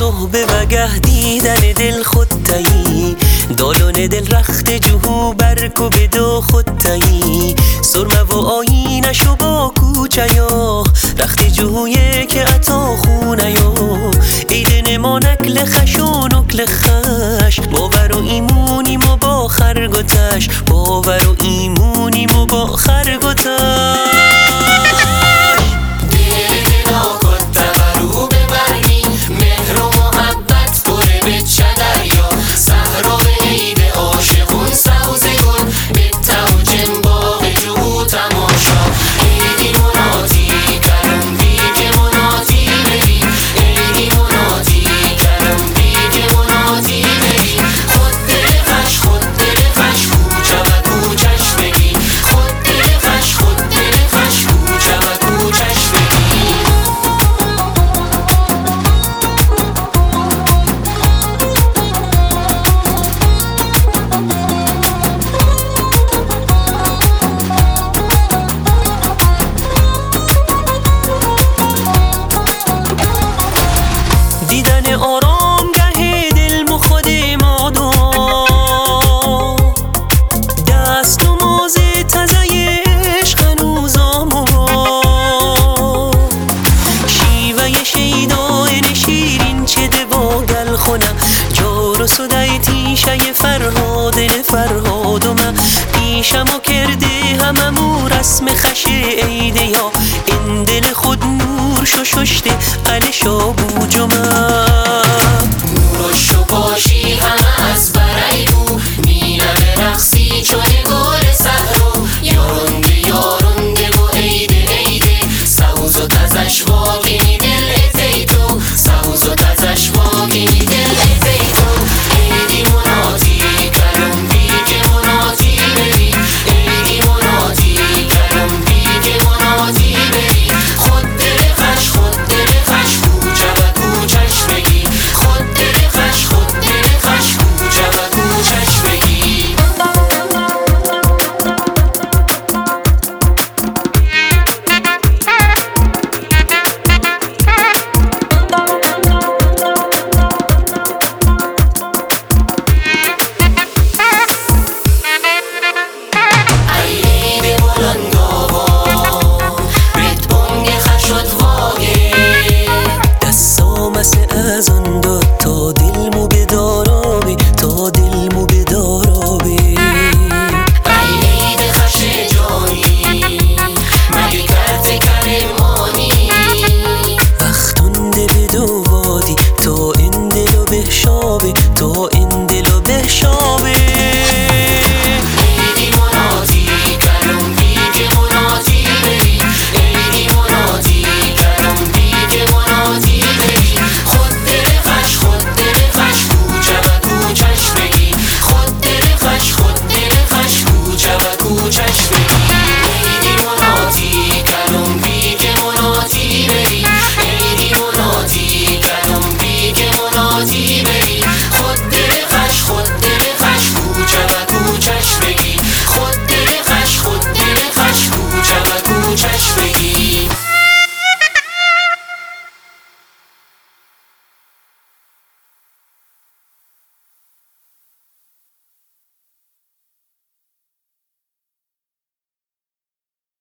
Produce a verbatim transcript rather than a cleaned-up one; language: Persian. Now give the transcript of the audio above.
صحبه و گه دیدن دل خودتایی، دالون دل رخت جهو برکو بدو خودتایی، سرمه و آینشو با کوچه یا رخت جهویه که اتا خونه یا ایدن ما نکل خش و نکل خش، باور و ایمونیم و با خرگوتش، باور و ایمونیم و با خرگوتش. آرام گه دل مو خود ما دو دست و موزه تزه عشق هنوزامو شیوه شیدای شیرین چه ده با گل خونه جار و سدای تیشه فرهاد فرهادم پیشمو کرده هممو رسم خش عیده یا این دل خود نور شو ششته قلشا بوجمه نورشو باشی همه